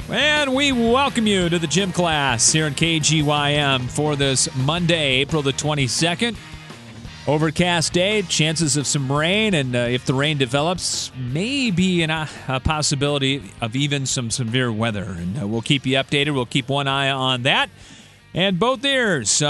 And we welcome you to the gym class here in KGYM for this Monday, April the 22nd. Overcast day, chances of some rain, and if the rain develops, maybe a possibility of even some severe weather. And we'll keep you updated. We'll keep one eye on that. And both ears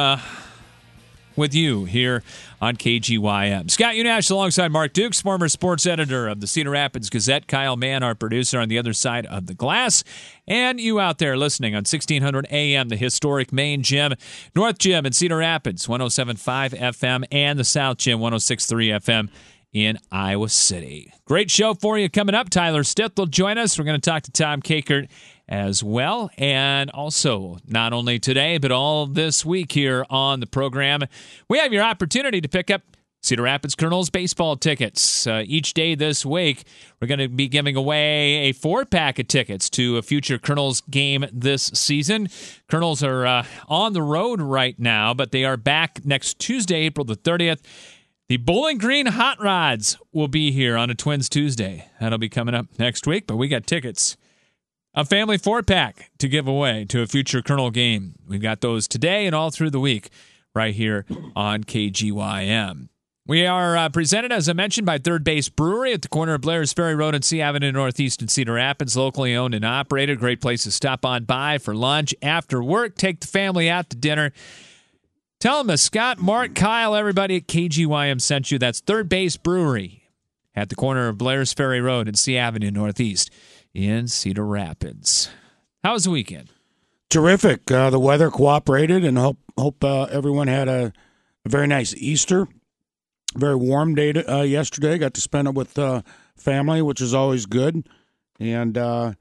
with you here on KGYM. Scott Unash alongside Mark Dukes, former sports editor of the Cedar Rapids Gazette. Kyle Mann, our producer on the other side of the glass. And you out there listening on 1600 AM, the historic main gym, North Gym in Cedar Rapids, 107.5 FM, and the South Gym, 106.3 FM in Iowa City. Great show for you coming up. Tyler Stith will join us. We're going to talk to Tom Kakert as well. And also, not only today, but all this week here on the program, we have your opportunity to pick up Cedar Rapids Colonels baseball tickets. Each day this week, we're going to be giving away a 4-pack of tickets to a future Colonels game this season. Colonels are on the road right now, but they are back next Tuesday, April the 30th. The Bowling Green Hot Rods will be here on a Twins Tuesday. That'll be coming up next week, but we got tickets. A family 4-pack to give away to a future Colonel game. We've got those today and all through the week right here on KGYM. We are presented, as I mentioned, by Third Base Brewery at the corner of Blair's Ferry Road and C Avenue Northeast in Cedar Rapids. Locally owned and operated. Great place to stop on by for lunch, after work. Take the family out to dinner. Tell them that Scott, Mark, Kyle, everybody at KGYM sent you. That's Third Base Brewery at the corner of Blair's Ferry Road and C Avenue Northeast in Cedar Rapids. How was the weekend? Terrific. The weather cooperated, and hope everyone had a very nice Easter. Very warm day yesterday. Got to spend it with family, which is always good. And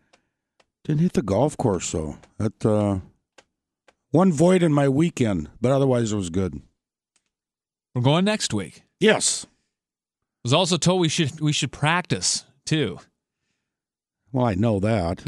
didn't hit the golf course, so that one void in my weekend, but otherwise it was good. We're going next week. Yes. I was also told we should practice too. Well, I know that.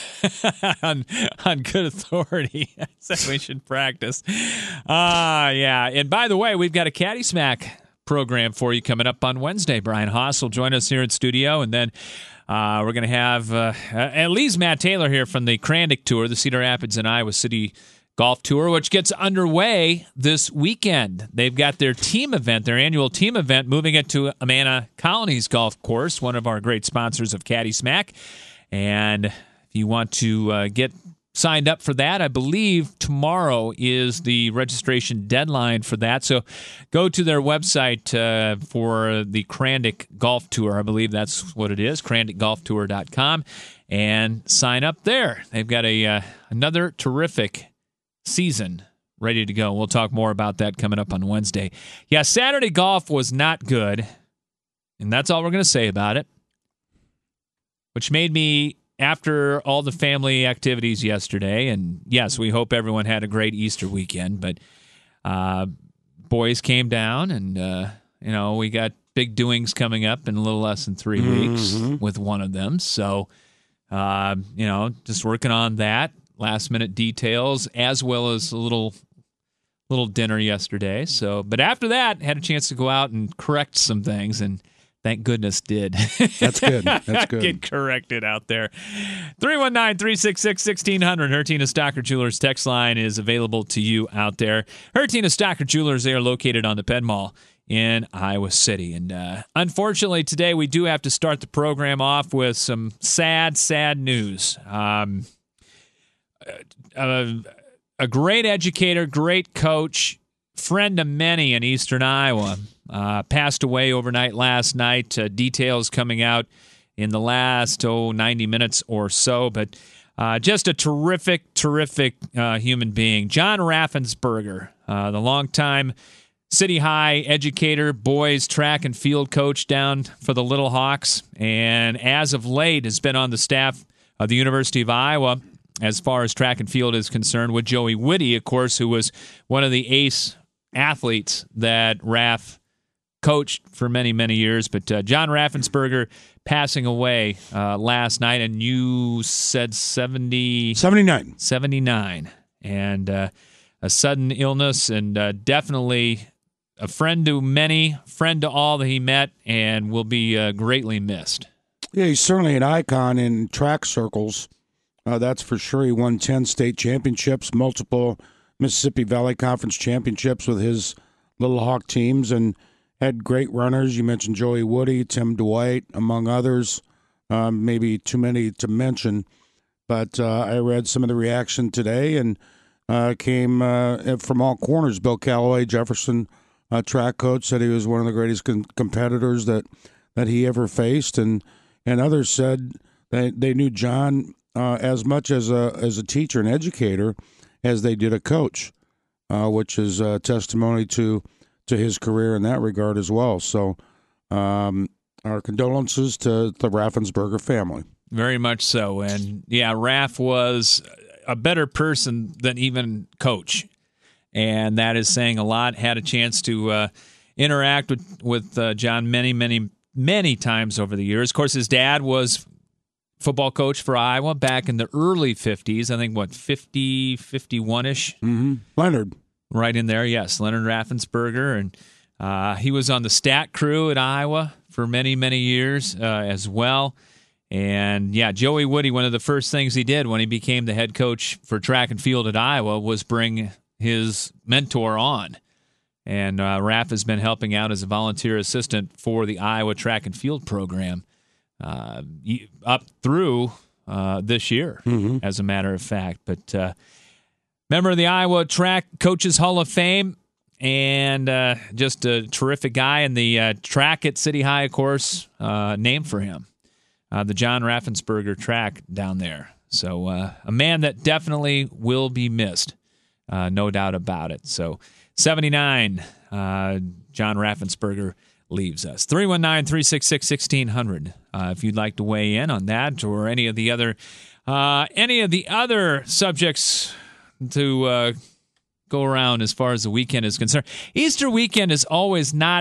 on good authority. I said we should practice. Yeah. And by the way, we've got a Caddy Smack program for you coming up on Wednesday. Brian Haas will join us here in studio, and then we're going to have at least Matt Taylor here from the Krandic Tour, the Cedar Rapids and Iowa City Golf Tour, which gets underway this weekend. They've got their team event, their annual team event, moving it to Amana Colonies Golf Course, one of our great sponsors of Caddy Smack. And if you want to get signed up for that, I believe tomorrow is the registration deadline for that. So go to their website for the Krandic Golf Tour. I believe that's what it is, krandicgolftour.com, and sign up there. They've got another terrific season ready to go. We'll talk more about that coming up on Wednesday. Yeah, Saturday golf was not good, and that's all we're going to say about it, which made me, after all the family activities yesterday, and yes, we hope everyone had a great Easter weekend, but boys came down, and we got big doings coming up in a little less than 3 weeks with one of them. So, just working on that, last minute details, as well as a little dinner yesterday. So, but after that, had a chance to go out and correct some things, and thank goodness did. That's good. That's good. Get corrected out there. 319-366-1600. Hertina Stocker Jewelers text line is available to you out there. Hertina Stocker Jewelers, they are located on the Penn Mall in Iowa City. And unfortunately, today we do have to start the program off with some sad news. A great educator, great coach, friend of many in Eastern Iowa, passed away overnight last night. Details coming out in the last 90 minutes or so, but just a terrific human being. John Raffensperger, the longtime City High educator, boys track and field coach down for the Little Hawks, and as of late has been on the staff of the University of Iowa as far as track and field is concerned, with Joey Whitty, of course, who was one of the ace athletes that Raff coached for many years. But John Raffensperger passing away last night, and you said 79. And a sudden illness, and definitely a friend to many, friend to all that he met, and will be greatly missed. Yeah, he's certainly an icon in track circles. That's for sure. He won 10 state championships, multiple Mississippi Valley Conference championships with his Little Hawk teams, and had great runners. You mentioned Joey Woody, Tim Dwight, among others. Maybe too many to mention. But I read some of the reaction today, and came from all corners. Bill Calloway, Jefferson track coach, said he was one of the greatest competitors that he ever faced, and others said they knew John as much as a teacher and educator as they did a coach, which is a testimony to his career in that regard as well. So our condolences to the Raffensperger family. Very much so. And, yeah, Raff was a better person than even coach, and that is saying a lot. Had a chance to interact with John many times over the years. Of course, his dad was football coach for Iowa back in the early 50s. I think, 50, 51-ish? Mm-hmm. Leonard. Right in there, yes. Leonard Raffensperger. And he was on the stat crew at Iowa for many years as well. And, yeah, Joey Woody, one of the first things he did when he became the head coach for track and field at Iowa was bring his mentor on. And Raff has been helping out as a volunteer assistant for the Iowa track and field program up through this year, as a matter of fact. But member of the Iowa Track Coaches Hall of Fame, and just a terrific guy. And the track at City High, of course, named for him, the John Raffensperger track down there. So a man that definitely will be missed, no doubt about it. So 79, John Raffensperger leaves us. 319-366-1600. If you'd like to weigh in on that or any of the other subjects to go around as far as the weekend is concerned. Easter weekend is always not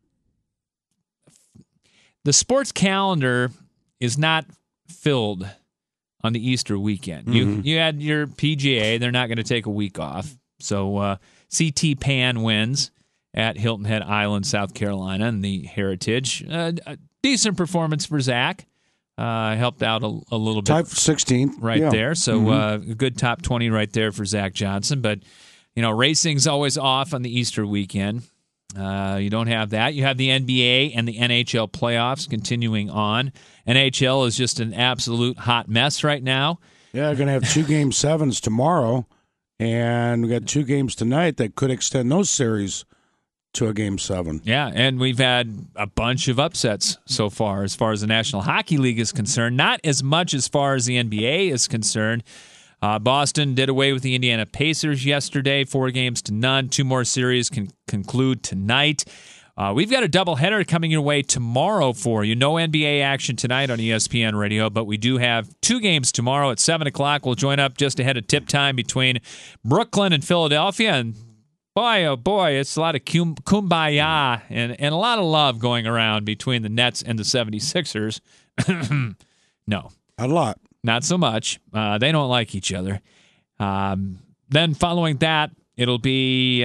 the sports calendar is not filled on the Easter weekend. You had your PGA; they're not going to take a week off. So CT Pan wins at Hilton Head Island, South Carolina, in the Heritage. A decent performance for Zach. Helped out a little bit. Tied for 16th. Right there. So a good top 20 right there for Zach Johnson. But, racing's always off on the Easter weekend. You don't have that. You have the NBA and the NHL playoffs continuing on. NHL is just an absolute hot mess right now. Yeah, we're going to have 2 Game 7s tomorrow, and we got 2 games tonight that could extend those series to a Game 7. Yeah, and we've had a bunch of upsets so far as the National Hockey League is concerned. Not as much as far as the NBA is concerned. Boston did away with the Indiana Pacers yesterday, 4-0. 2 more series can conclude tonight. We've got a doubleheader coming your way tomorrow for you. No NBA action tonight on ESPN Radio, but we do have 2 games tomorrow at 7 o'clock. We'll join up just ahead of tip time between Brooklyn and Philadelphia, and boy, oh boy, it's a lot of kumbaya and a lot of love going around between the Nets and the 76ers. No. A lot. Not so much. They don't like each other. Then following that, it'll be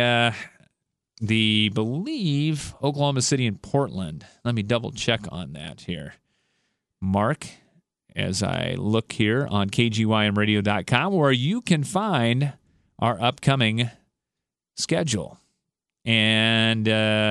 believe Oklahoma City and Portland. Let me double check on that here. Mark, as I look here on KGYMradio.com, where you can find our upcoming schedule. And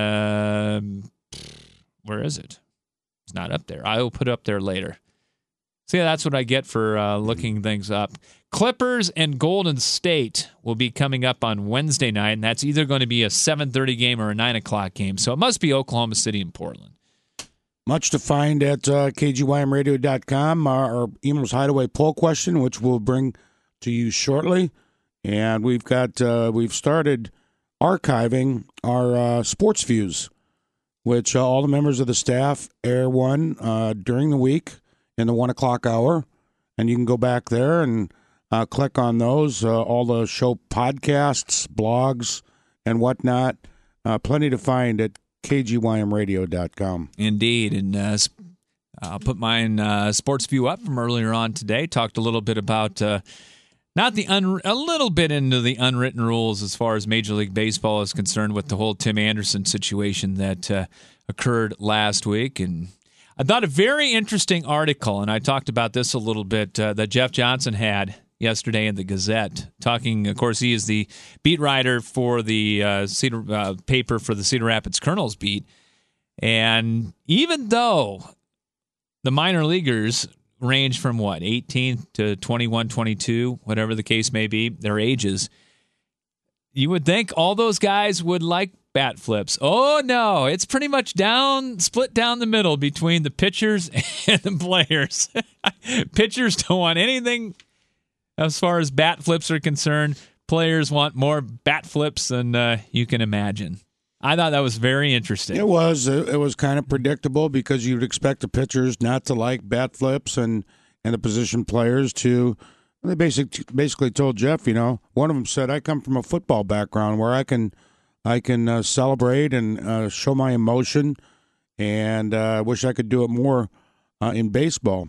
where is it? It's not up there. I will put it up there later. See, that's what I get for looking things up. Clippers and Golden State will be coming up on Wednesday night, and that's either going to be a 7:30 game or a 9 o'clock game. So it must be Oklahoma City and Portland. Much to find at KGYMradio.com. Our Emerald's Hideaway poll question, which we'll bring to you shortly. And we've started archiving our sports views, which all the members of the staff air one during the week in the 1 o'clock hour. And you can go back there and click on those, all the show podcasts, blogs, and whatnot. Plenty to find at KGYMradio.com. Indeed. And I'll put mine sports view up from earlier on today. Talked a little bit about a little bit into the unwritten rules as far as Major League Baseball is concerned with the whole Tim Anderson situation that occurred last week. And I thought a very interesting article, and I talked about this a little bit, that Jeff Johnson had yesterday in the Gazette. Talking, of course, he is the beat writer for the paper for the Cedar Rapids Kernels beat. And even though the minor leaguers range from 18 to 21, 22, whatever the case may be, their ages, you would think all those guys would like bat flips. Oh, no, it's pretty much split down the middle between the pitchers and the players. Pitchers don't want anything as far as bat flips are concerned. Players want more bat flips than you can imagine. I thought that was very interesting. It was kind of predictable because you'd expect the pitchers not to like bat flips and the position players to. They basically told Jeff, one of them said, I come from a football background where I can celebrate and show my emotion, and I wish I could do it more in baseball.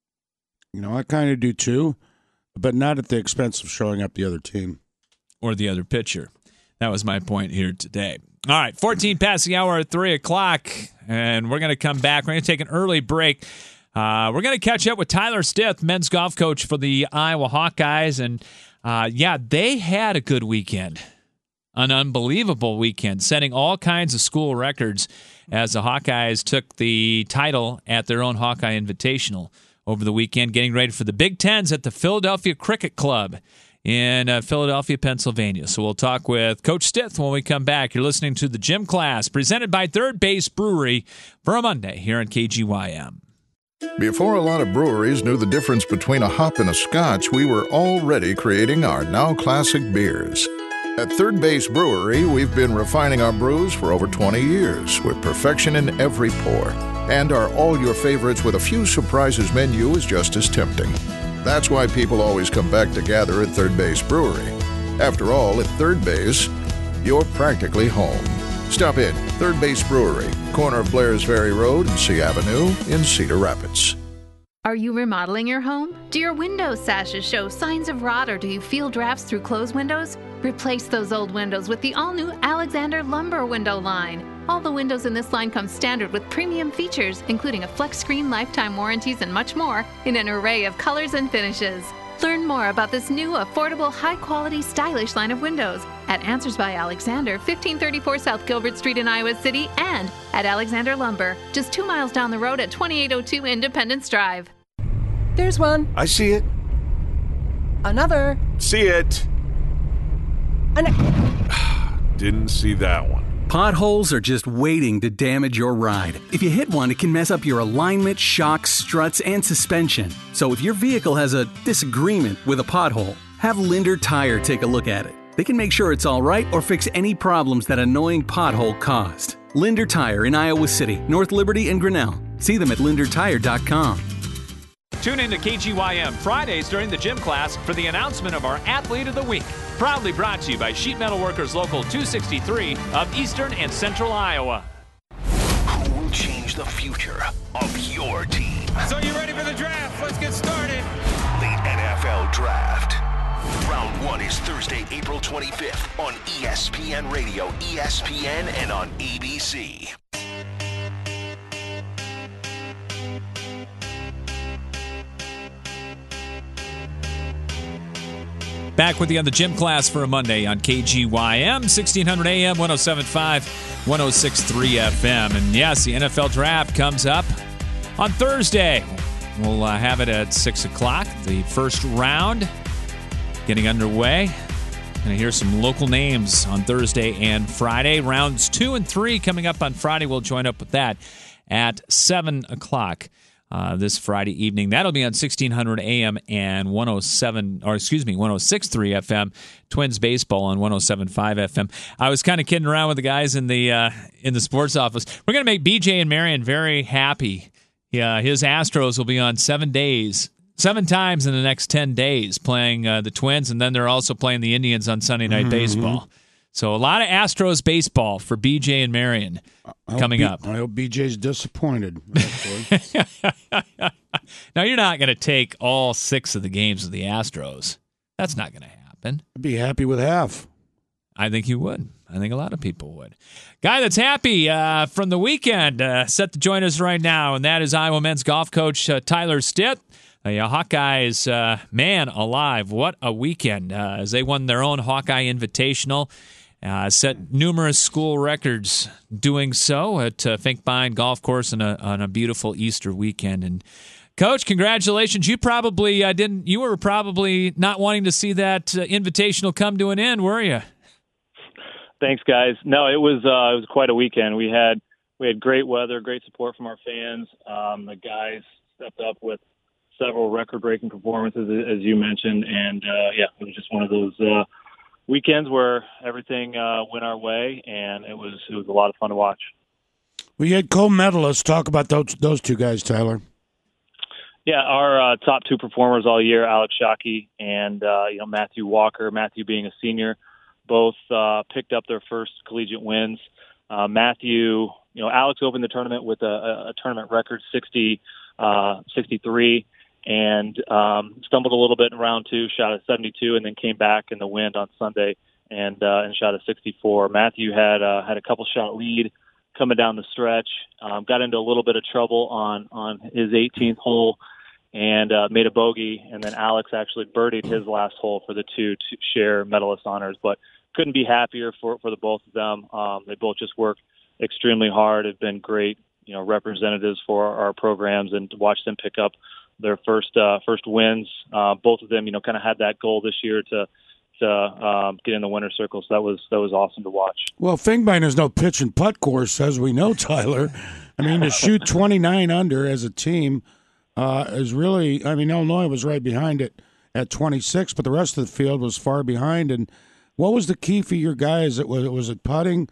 I kind of do too, but not at the expense of showing up the other team. Or the other pitcher. That was my point here today. All right, 14 past the hour at 3 o'clock, and we're going to come back. We're going to take an early break. We're going to catch up with Tyler Stith, men's golf coach for the Iowa Hawkeyes. And, they had a good weekend, an unbelievable weekend, setting all kinds of school records as the Hawkeyes took the title at their own Hawkeye Invitational over the weekend, getting ready for the Big Tens at the Philadelphia Cricket Club in Philadelphia, Pennsylvania. So we'll talk with Coach Stith when we come back. You're listening to the Gym Class, presented by Third Base Brewery for a Monday here on KGYM. Before a lot of breweries knew the difference between a hop and a scotch, we were already creating our now classic beers. At Third Base Brewery, we've been refining our brews for over 20 years with perfection in every pour. And our All Your Favorites with a Few Surprises menu is just as tempting. That's why people always come back to gather at Third Base Brewery. After all, at Third Base, you're practically home. Stop in, Third Base Brewery, corner of Blairs Ferry Road and C Avenue in Cedar Rapids. Are you remodeling your home? Do your window sashes show signs of rot, or do you feel drafts through closed windows? Replace those old windows with the all-new Alexander Lumber window line. All the windows in this line come standard with premium features, including a flex screen, lifetime warranties, and much more in an array of colors and finishes. Learn more about this new, affordable, high-quality, stylish line of windows at Answers by Alexander, 1534 South Gilbert Street in Iowa City, and at Alexander Lumber, just 2 miles down the road at 2802 Independence Drive. There's one. I see it. Another. See it. Didn't see that one. Potholes are just waiting to damage your ride. If you hit one, it can mess up your alignment, shocks, struts, and suspension. So if your vehicle has a disagreement with a pothole, have Linder Tire take a look at it. They can make sure it's all right or fix any problems that annoying pothole caused. Linder Tire in Iowa City, North Liberty, and Grinnell. See them at lindertire.com. Tune in to KGYM Fridays during the gym class for the announcement of our Athlete of the Week. Proudly brought to you by Sheet Metal Workers Local 263 of Eastern and Central Iowa. Who will change the future of your team? So you ready for the draft? Let's get started. The NFL Draft. Round 1 is Thursday, April 25th on ESPN Radio, ESPN, and on ABC. Back with you on the gym class for a Monday on KGYM, 1600 AM, 107.5, 106.3 FM. And yes, the NFL Draft comes up on Thursday. We'll have it at 6 o'clock, the first round getting underway. Going to hear some local names on Thursday and Friday. Rounds 2 and 3 coming up on Friday. We'll join up with that at 7 o'clock. This Friday evening. That'll be on 1600 AM and 106.3 FM. Twins baseball on 107.5 FM. I was kind of kidding around with the guys in the sports office. We're going to make BJ and Marion very happy. Yeah, his Astros will be on 7 times in the next 10 days playing the Twins, and then they're also playing the Indians on Sunday Night Baseball. So a lot of Astros baseball for BJ and Marion coming up. I hope BJ's disappointed. Now, you're not going to take all 6 of the games of the Astros. That's not going to happen. I'd be happy with half. I think you would. I think a lot of people would. Guy that's happy from the weekend set to join us right now, and that is Iowa men's golf coach Tyler Stitt. The Hawkeyes, man alive, what a weekend as they won their own Hawkeye Invitational. Set numerous school records doing so at Finkbein Golf Course on a beautiful Easter weekend. And Coach, congratulations! You probably didn't. You were probably not wanting to see that invitational come to an end, were you? Thanks, guys. No, it was quite a weekend. We had great weather, great support from our fans. The guys stepped up with several record-breaking performances, as you mentioned, and it was just one of those weekends where everything went our way, and it was a lot of fun to watch. We had co-medalists. Talk about those two guys, Tyler. Yeah, our top two performers all year, Alex Shockey and Matthew Walker. Matthew being a senior, both picked up their first collegiate wins. Matthew, Alex opened the tournament with a tournament record 63, and stumbled a little bit in round two, shot a 72, and then came back in the wind on Sunday and shot a 64. Matthew had a couple shot lead coming down the stretch, got into a little bit of trouble on his 18th hole and made a bogey, and then Alex actually birdied his last hole for the two to share medalist honors, but couldn't be happier for the both of them. They both just work extremely hard, have been great representatives for our programs, and to watch them pick up their first wins. Both of them, kind of had that goal this year to get in the winner's circle. So that was awesome to watch. Well, Finkbein is no pitch and putt course, as we know, Tyler. I mean, to shoot 29 under as a team is really. I mean, Illinois was right behind it at 26, but the rest of the field was far behind. And what was the key for your guys? Was it putting?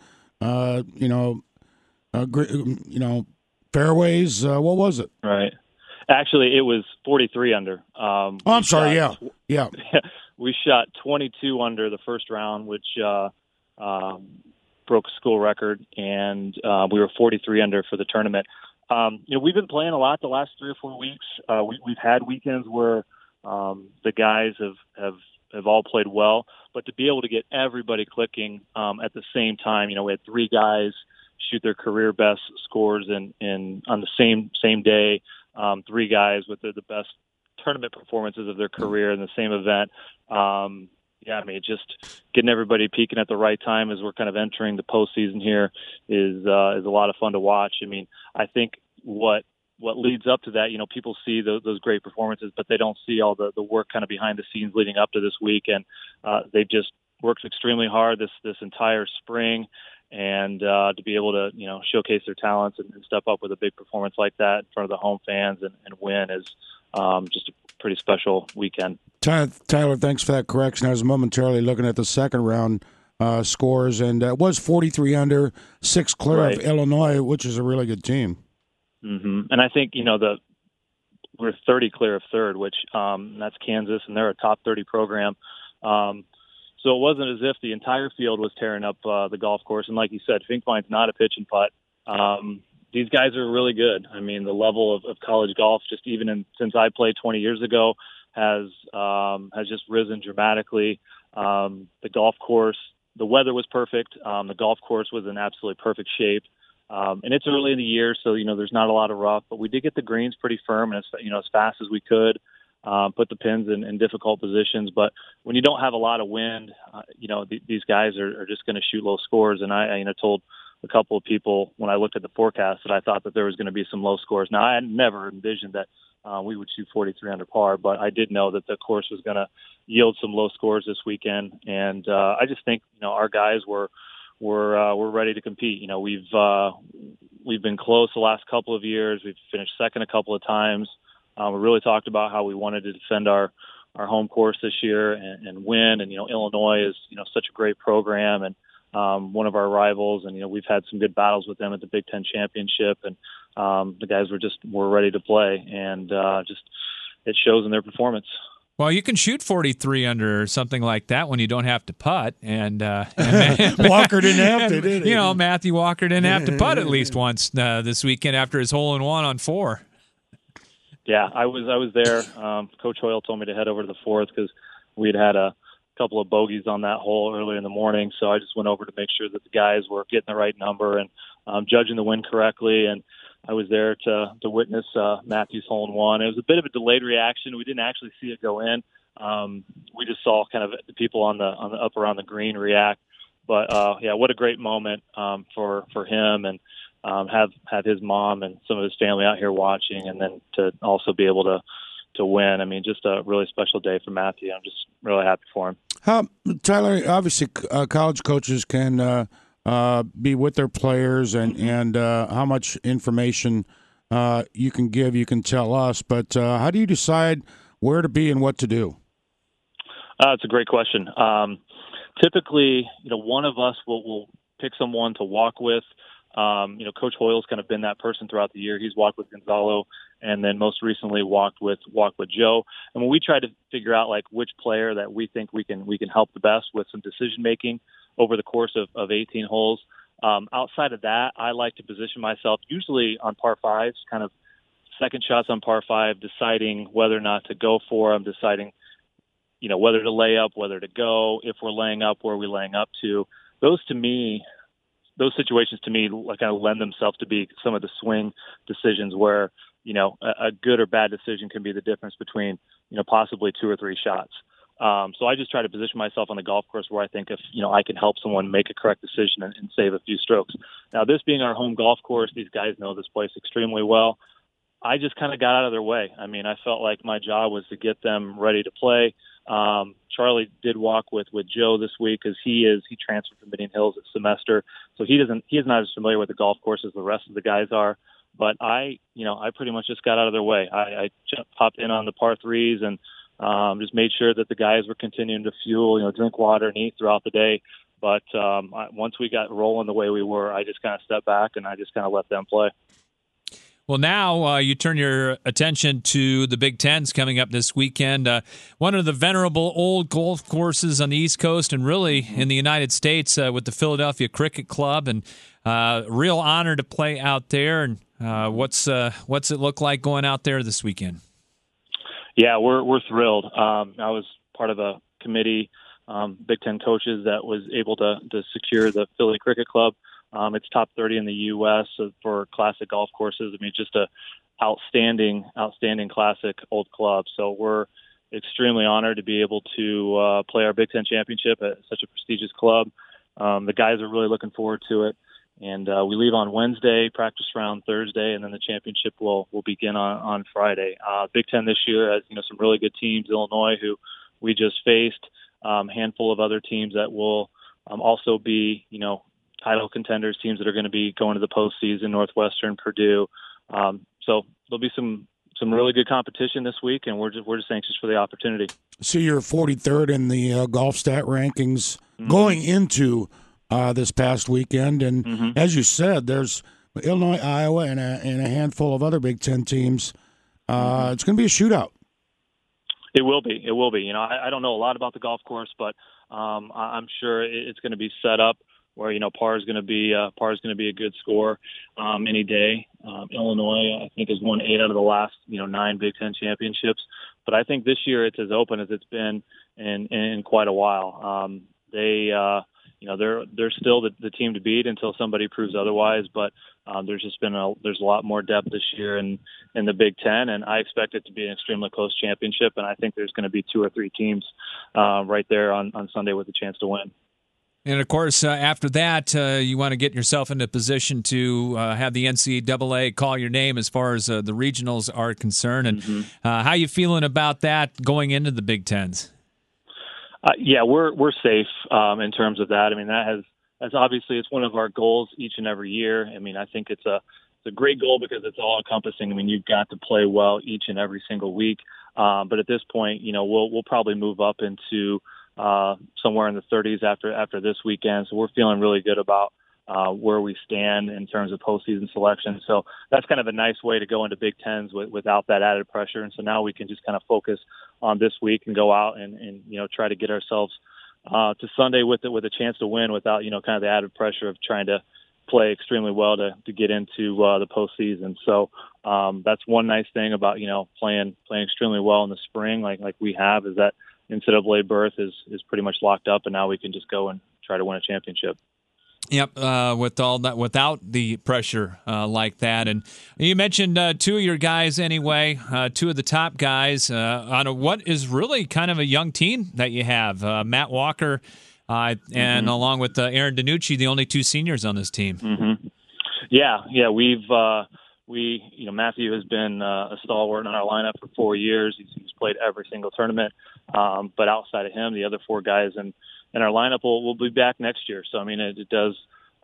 Fairways. What was it? Right. Actually, it was 43 under. I'm sorry. Yeah. We shot 22 under the first round, which broke a school record, and we were 43 under for the tournament. We've been playing a lot the last 3 or 4 weeks. We've had weekends where the guys have all played well, but to be able to get everybody clicking at the same time, we had 3 guys shoot their career best scores in on the same day. 3 guys with the best tournament performances of their career in the same event. Just getting everybody peaking at the right time as we're kind of entering the postseason here is a lot of fun to watch. I mean, I think what leads up to that, people see those great performances, but they don't see all the work kind of behind the scenes leading up to this week. And they've just worked extremely hard this entire spring. And to be able to, showcase their talents and step up with a big performance like that in front of the home fans and win is just a pretty special weekend. Tyler, thanks for that correction. I was momentarily looking at the second round scores, and it was 43 under, 6 clear of Illinois, which is a really good team. Mm-hmm. And I think, we're 30 clear of third, which that's Kansas, and they're a top 30 program. So it wasn't as if the entire field was tearing up the golf course. And like you said, Finkbein's not a pitch and putt. These guys are really good. I mean, the level of college golf, just even since I played 20 years ago, has just risen dramatically. The golf course, the weather was perfect. The golf course was in absolutely perfect shape. And it's early in the year, so, there's not a lot of rough. But we did get the greens pretty firm and as fast as we could. Put the pins in difficult positions, but when you don't have a lot of wind, these guys are just going to shoot low scores. And I told a couple of people when I looked at the forecast that I thought that there was going to be some low scores. Now, I had never envisioned that we would shoot 43 under par, but I did know that the course was going to yield some low scores this weekend. And I just think our guys were ready to compete. We've been close the last couple of years. We've finished second a couple of times. We really talked about how we wanted to defend our home course this year and win. And, Illinois is, such a great program and one of our rivals. And, we've had some good battles with them at the Big Ten Championship. And the guys were ready to play. And it shows in their performance. Well, you can shoot 43 under or something like that when you don't have to putt. And Walker didn't have to, did he? Matthew Walker didn't have to putt at least once this weekend after his hole-in-one on 4. Yeah, I was there. Coach Hoyle told me to head over to the fourth because we had a couple of bogeys on that hole early in the morning. So I just went over to make sure that the guys were getting the right number and judging the wind correctly. And I was there to witness Matthew's hole in one. It was a bit of a delayed reaction. We didn't actually see it go in. We just saw kind of the people on the up around the green react. But yeah, what a great moment for him, and have his mom and some of his family out here watching, and then to also be able to win. I mean, just a really special day for Matthew. I'm just really happy for him. Tyler, obviously college coaches can be with their players, and how much information you can give, you can tell us. But how do you decide where to be and what to do? It's a great question. Typically, one of us will pick someone to walk with. Coach Hoyle's kind of been that person throughout the year. He's walked with Gonzalo, and then most recently walked with Joe. And when we try to figure out like which player that we think we can help the best with some decision making over the course of 18 holes, outside of that, I like to position myself usually on par fives, kind of second shots on par five, deciding whether or not to go for them, deciding whether to lay up, whether to go. If we're laying up, where are we laying up to? Those situations to me kind of lend themselves to be some of the swing decisions where, a good or bad decision can be the difference between, possibly 2 or 3 shots. So I just try to position myself on the golf course where I think if, I can help someone make a correct decision and save a few strokes. Now, this being our home golf course, these guys know this place extremely well. I just kind of got out of their way. I mean, I felt like my job was to get them ready to play. Charlie did walk with Joe this week because he transferred from Indian Hills at semester, so he is not as familiar with the golf course as the rest of the guys are. But I pretty much just got out of their way. I popped in on the par threes and just made sure that the guys were continuing to fuel, drink water and eat throughout the day. But once we got rolling the way we were, I just kind of stepped back and I just kind of let them play. Well, now you turn your attention to the Big Tens coming up this weekend. One of the venerable old golf courses on the East Coast and really in the United States with the Philadelphia Cricket Club, and real honor to play out there. And what's it look like going out there this weekend? Yeah, we're thrilled. I was part of a committee, Big Ten coaches, that was able to secure the Philly Cricket Club. It's top 30 in the U.S. for classic golf courses. I mean, just a outstanding classic old club. So we're extremely honored to be able to play our Big Ten championship at such a prestigious club. The guys are really looking forward to it. And we leave on Wednesday, practice round Thursday, and then the championship will begin on Friday. Big Ten this year has some really good teams. Illinois, who we just faced, handful of other teams that will also be title contenders, teams that are going to be going to the postseason, Northwestern, Purdue. So there'll be some really good competition this week, and we're just anxious for the opportunity. So you're 43rd in the golf stat rankings going into this past weekend, and as you said, there's Illinois, Iowa, and a handful of other Big Ten teams. It's going to be a shootout. It will be. I don't know a lot about the golf course, but I'm sure it's going to be set up where par is going to be a good score any day. Illinois, I think, has won 8 out of the last 9 Big Ten championships, but I think this year it's as open as it's been in quite a while. They're still the team to beat until somebody proves otherwise. But there's a lot more depth this year in the Big Ten, and I expect it to be an extremely close championship. And I think there's going to be 2 or 3 teams right there on Sunday with a chance to win. And, of course, after that, you want to get yourself into a position to have the NCAA call your name as far as the regionals are concerned. And how you feeling about that going into the Big Tens? Yeah, we're safe in terms of that. I mean, that's obviously it's one of our goals each and every year. I mean, I think it's a great goal because it's all encompassing. I mean, you've got to play well each and every single week. But at this point, we'll probably move up into somewhere in the 30s after this weekend. So we're feeling really good about where we stand in terms of postseason selection. So that's kind of a nice way to go into Big Tens without that added pressure. And so now we can just kind of focus on this week and go out and try to get ourselves to Sunday with a chance to win without kind of the added pressure of trying to play extremely well to get into the postseason. So that's one nice thing about playing extremely well in the spring like we have, is that NCAA berth is pretty much locked up, and now we can just go and try to win a championship. Yep, with all that, without the pressure like that. And you mentioned two of your guys anyway, two of the top guys on what is really kind of a young team that you have. Matt Walker and along with Aaron DiNucci, the only two seniors on this team. Mm-hmm. Yeah, we've Matthew has been a stalwart in our lineup for 4 years. He's played every single tournament. But outside of him, the other four guys in our lineup will be back next year. So, I mean, it does,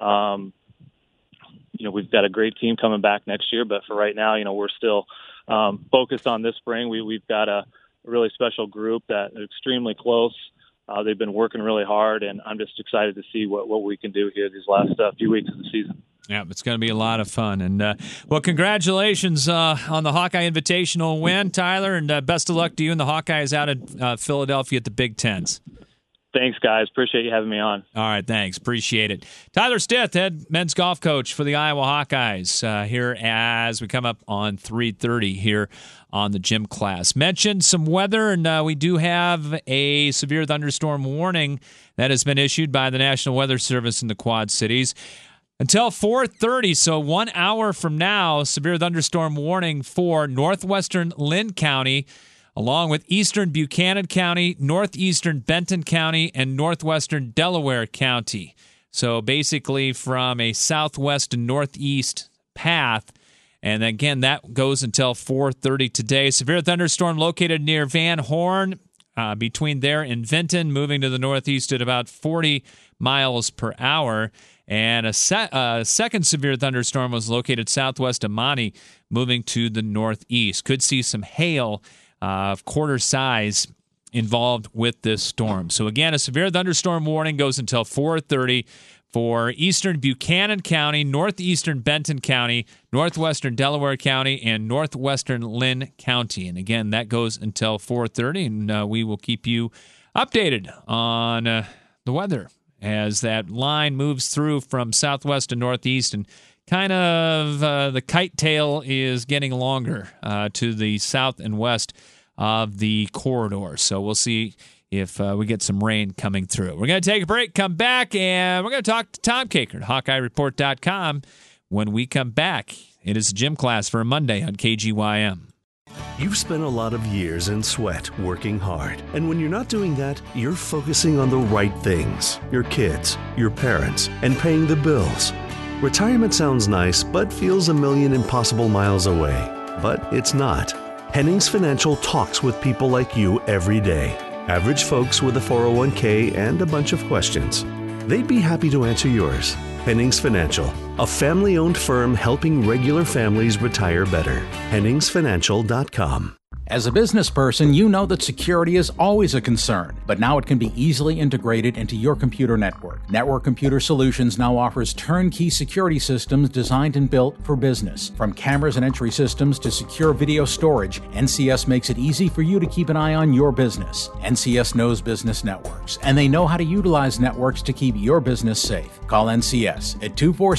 we've got a great team coming back next year. But for right now, we're still focused on this spring. We've got a really special group that is extremely close. They've been working really hard, and I'm just excited to see what we can do here these last few weeks of the season. Yeah, it's going to be a lot of fun. And, well, congratulations on the Hawkeye Invitational win, Tyler, and best of luck to you and the Hawkeyes out of Philadelphia at the Big Tens. Thanks, guys. Appreciate you having me on. All right, thanks. Appreciate it. Tyler Stith, head men's golf coach for the Iowa Hawkeyes, here as we come up on 3:30 here on the gym class. Mentioned some weather, and we do have a severe thunderstorm warning that has been issued by the National Weather Service in the Quad Cities. Until 4:30, so 1 hour from now, severe thunderstorm warning for northwestern Lynn County, along with eastern Buchanan County, northeastern Benton County, and northwestern Delaware County. So basically from a southwest to northeast path. And again, that goes until 4:30 today. Severe thunderstorm located near Van Horn, between there and Vinton, moving to the northeast at about 40 miles per hour. And a second severe thunderstorm was located southwest of Monty, moving to the northeast. Could see some hail of quarter size involved with this storm. So again, a severe thunderstorm warning goes until 4:30 for eastern Buchanan County, northeastern Benton County, northwestern Delaware County, and northwestern Lynn County. And again, that goes until 4:30, and we will keep you updated on the weather as that line moves through from southwest to northeast, and kind of the kite tail is getting longer to the south and west of the corridor. So we'll see if we get some rain coming through. We're going to take a break, come back, and we're going to talk to Tom Kakert, HawkeyeReport.com. When we come back, it is a gym class for a Monday on KGYM. You've spent a lot of years in sweat working hard. And when you're not doing that, you're focusing on the right things. Your kids, your parents, and paying the bills. Retirement sounds nice, but feels a million impossible miles away. But it's not. Hennings Financial talks with people like you every day. Average folks with a 401k and a bunch of questions. They'd be happy to answer yours. Hennings Financial, a family-owned firm helping regular families retire better. HenningsFinancial.com. As a business person, you know that security is always a concern, but now it can be easily integrated into your computer network. Network Computer Solutions now offers turnkey security systems designed and built for business. From cameras and entry systems to secure video storage, NCS makes it easy for you to keep an eye on your business. NCS knows business networks, and they know how to utilize networks to keep your business safe. Call NCS at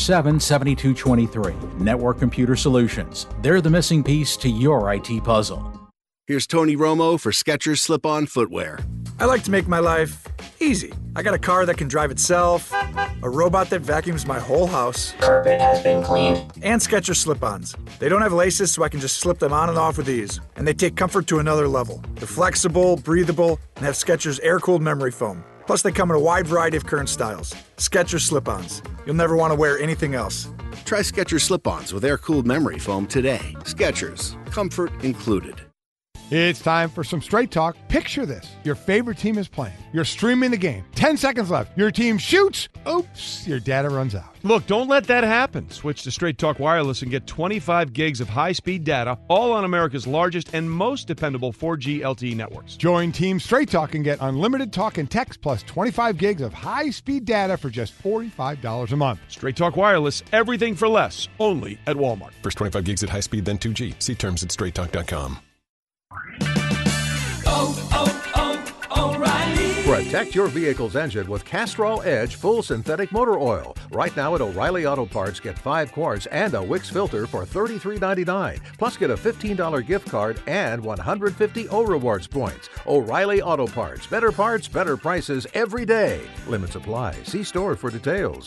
247-7223. Network Computer Solutions. They're the missing piece to your IT puzzle. Here's Tony Romo for Skechers Slip-On Footwear. I like to make my life easy. I got a car that can drive itself, a robot that vacuums my whole house. Carpet has been cleaned. And Skechers Slip-Ons. They don't have laces, so I can just slip them on and off with ease. And they take comfort to another level. They're flexible, breathable, and have Skechers air-cooled memory foam. Plus, they come in a wide variety of current styles. Skechers Slip-Ons. You'll never want to wear anything else. Try Skechers Slip-Ons with air-cooled memory foam today. Skechers. Comfort included. It's time for some Straight Talk. Picture this. Your favorite team is playing. You're streaming the game. 10 seconds left. Your team shoots. Oops, your data runs out. Look, don't let that happen. Switch to Straight Talk Wireless and get 25 gigs of high-speed data, all on America's largest and most dependable 4G LTE networks. Join Team Straight Talk and get unlimited talk and text plus 25 gigs of high-speed data for just $45 a month. Straight Talk Wireless, everything for less, only at Walmart. First 25 gigs at high speed, then 2G. See terms at straighttalk.com. O'Reilly Protect your vehicle's engine with Castrol Edge Full Synthetic Motor Oil. Right now at O'Reilly Auto Parts, get 5 quarts and a Wix filter for $33.99. Plus, get a $15 gift card and 150 O-Rewards points. O'Reilly Auto Parts. Better parts, better prices every day. Limits apply. See store for details.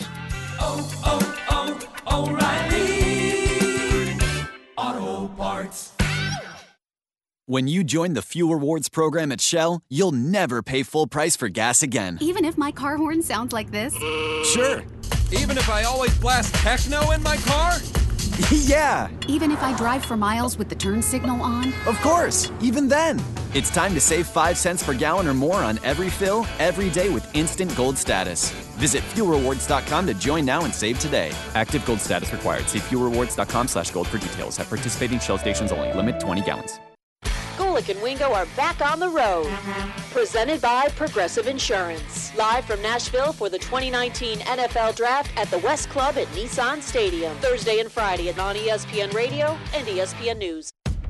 O'Reilly Auto Parts. When you join the Fuel Rewards program at Shell, you'll never pay full price for gas again. Even if my car horn sounds like this? Sure. Even if I always blast techno in my car? Yeah. Even if I drive for miles with the turn signal on? Of course. Even then. It's time to save 5 cents per gallon or more on every fill, every day with instant gold status. Visit fuelrewards.com to join now and save today. Active gold status required. See fuelrewards.com/gold for details. At participating Shell stations only. Limit 20 gallons. Golic and Wingo are back on the road. Presented by Progressive Insurance. Live from Nashville for the 2019 NFL Draft at the West Club at Nissan Stadium. Thursday and Friday on ESPN Radio and ESPN News.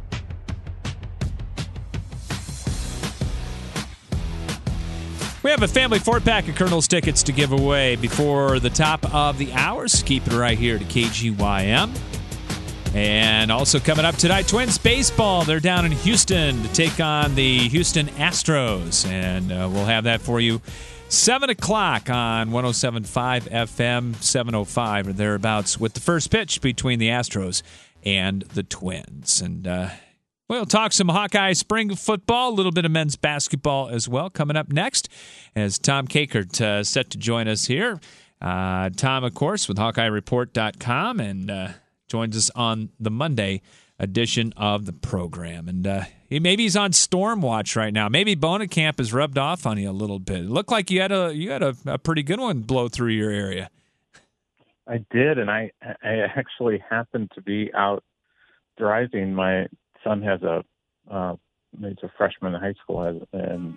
We have a family 4-pack of Colonel's tickets to give away before the top of the hour. So keep it right here to KGYM. And also coming up tonight, Twins baseball. They're down in Houston to take on the Houston Astros. And we'll have that for you 7 o'clock on 107.5 FM 705 or thereabouts with the first pitch between the Astros and the Twins. And we'll talk some Hawkeye spring football, a little bit of men's basketball as well coming up next as Tom Kakert set to join us here. Tom, of course, with HawkeyeReport.com and joins us on the Monday edition of the program. And maybe he's on storm watch right now. Maybe Bonacamp has rubbed off on you a little bit. It looked like you had a pretty good one blow through your area. I did, and I actually happened to be out driving. My son has he's a freshman in high school and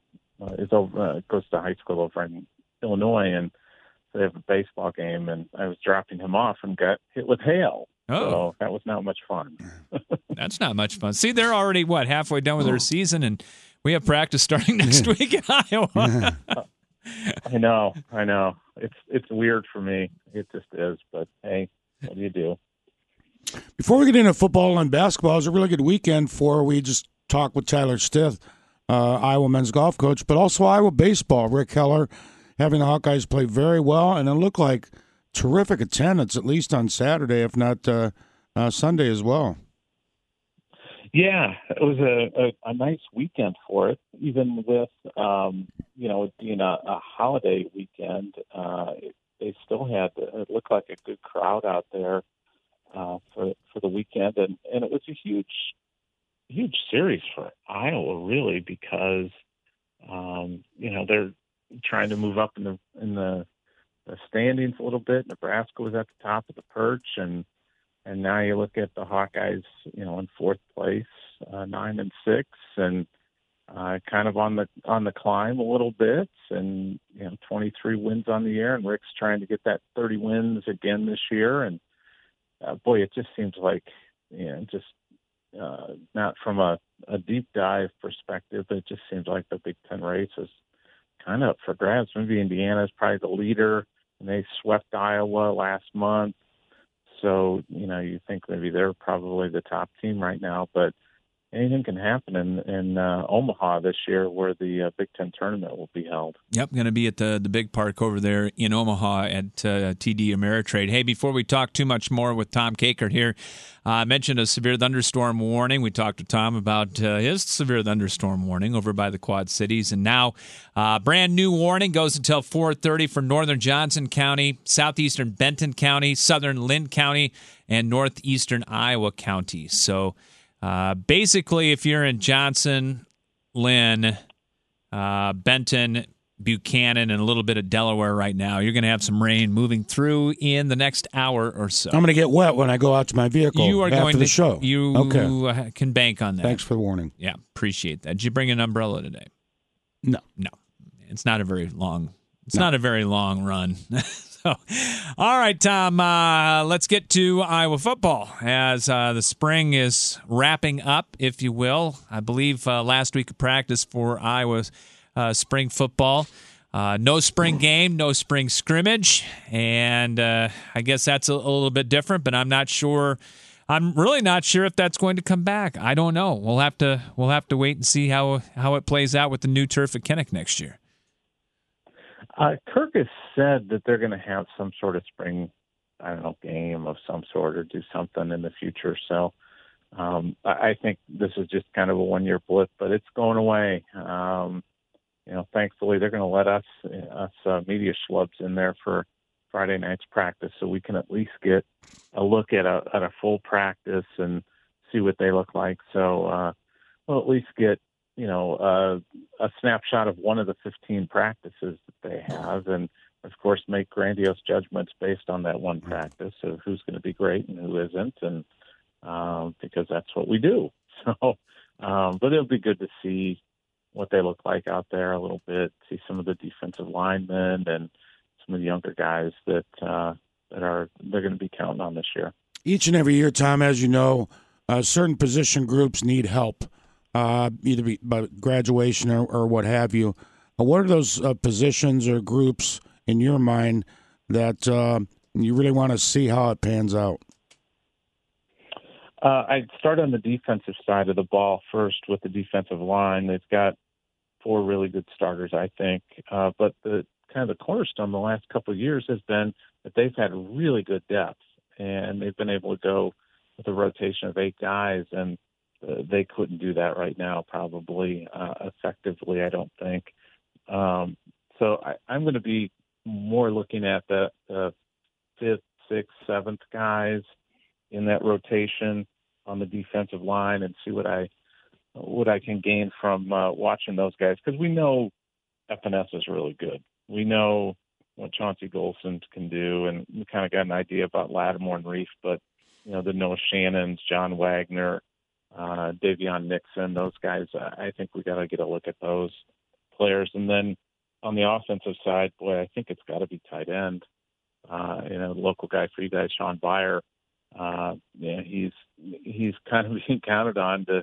goes to high school over in Illinois, and they have a baseball game, and I was dropping him off and got hit with hail. Oh. So that was not much fun. That's not much fun. See, they're already, halfway done with their season, and we have practice starting next week in Iowa. I know. It's weird for me. It just is, but hey, what do you do? Before we get into football and basketball, it was a really good weekend we just talked with Tyler Stith, Iowa men's golf coach, but also Iowa baseball. Rick Heller having the Hawkeyes play very well, and it looked like terrific attendance, at least on Saturday, if not Sunday as well. Yeah, it was a nice weekend for it, even with it being a holiday weekend. They still had it looked like a good crowd out there for the weekend, and it was a huge series for Iowa, really, because they're trying to move up in the standings a little bit. Nebraska was at the top of the perch, and now you look at the Hawkeyes, in fourth place, 9-6, and kind of on the climb a little bit, and 23 wins on the year, and Rick's trying to get that 30 wins again this year, and boy, it just seems like not from a deep dive perspective, but it just seems like the Big Ten race is kind of up for grabs. Maybe Indiana's probably the leader, and they swept Iowa last month. So, you think maybe they're probably the top team right now, but anything can happen in Omaha this year where the Big Ten tournament will be held. Yep, going to be at the big park over there in Omaha at TD Ameritrade. Hey, before we talk too much more with Tom Kakert here, I mentioned a severe thunderstorm warning. We talked to Tom about his severe thunderstorm warning over by the Quad Cities. And now brand new warning goes until 4:30 for northern Johnson County, southeastern Benton County, southern Linn County, and northeastern Iowa County. So basically, if you're in Johnson, Linn, Benton, Buchanan, and a little bit of Delaware right now, you're going to have some rain moving through in the next hour or so. I'm going to get wet when I go out to my vehicle after the show. You can bank on that. Thanks for the warning. Yeah, appreciate that. Did you bring an umbrella today? No. It's not a very long. Not a very long run. So, all right, Tom, let's get to Iowa football as the spring is wrapping up, if you will. I believe last week of practice for Iowa spring football. No spring game, no spring scrimmage, and I guess that's a little bit different, but I'm not sure. I'm really not sure if that's going to come back. I don't know. We'll have to wait and see how it plays out with the new turf at Kinnick next year. Kirk has said that they're going to have some sort of spring, game of some sort or do something in the future. So I think this is just kind of a one-year blip, but it's going away. Thankfully they're going to let us media schlubs in there for Friday night's practice, so we can at least get a look at a full practice and see what they look like. So we'll at least get a snapshot of one of the 15 practices that they have, and of course make grandiose judgments based on that one practice of who's going to be great and who isn't, and because that's what we do. So, but it'll be good to see what they look like out there a little bit, see some of the defensive linemen and some of the younger guys that they're going to be counting on this year. Each and every year, Tom, as you know, certain position groups need help, either by graduation or what have you. What are those positions or groups in your mind that you really want to see how it pans out? I'd start on the defensive side of the ball first with the defensive line. They've got 4 really good starters, I think. But the kind of the cornerstone the last couple of years has been that they've had really good depth, and they've been able to go with a rotation of 8 guys, and they couldn't do that right now probably effectively, I don't think. So I'm going to be more looking at the 5th, 6th, 7th guys in that rotation on the defensive line and see what I can gain from watching those guys, because we know FNS is really good. We know what Chauncey Golson can do, and we kind of got an idea about Lattimore and Reef, but the Noah Shannons, John Wagner, Davion Nixon, those guys, I think we got to get a look at those players. And then on the offensive side, boy, I think it's got to be tight end. The local guy for you guys, Sean Byer, he's kind of being counted on to.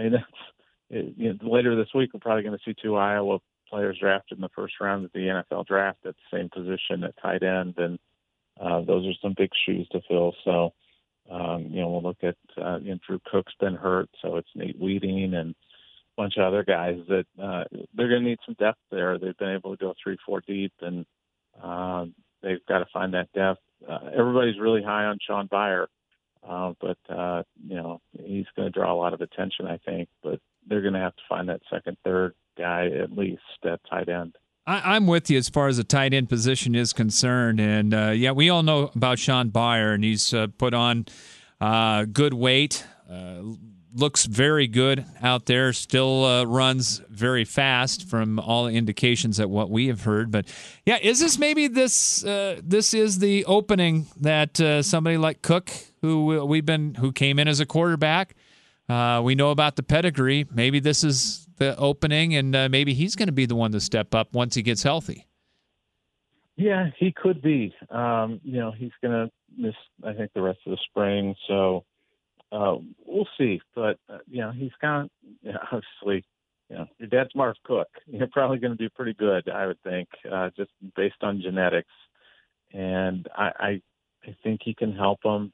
Later this week, we're probably going to see 2 Iowa players drafted in the first round of the NFL draft at the same position at tight end, and those are some big shoes to fill. So, we'll look at Drew Cook's been hurt, so it's Nate Weeding and a bunch of other guys that they're going to need some depth there. They've been able to go 3-4 deep, and they've got to find that depth. Everybody's really high on Sean Byer, but he's going to draw a lot of attention, I think. But they're going to have to find that second, third guy at least at tight end. I'm with you as far as the tight end position is concerned. And, we all know about Sean Byer, and he's put on good weight, looks very good out there, still runs very fast from all indications at what we have heard. But, is this maybe this is the opening that somebody like Cook, who came in as a quarterback, we know about the pedigree, maybe this is the opening, and maybe he's going to be the one to step up once he gets healthy. Yeah, he could be. He's going to miss, I think, the rest of the spring. So we'll see. But, he's kind of, obviously, your dad's Marv Cook. You're probably going to do pretty good, I would think, just based on genetics. And I think he can help them.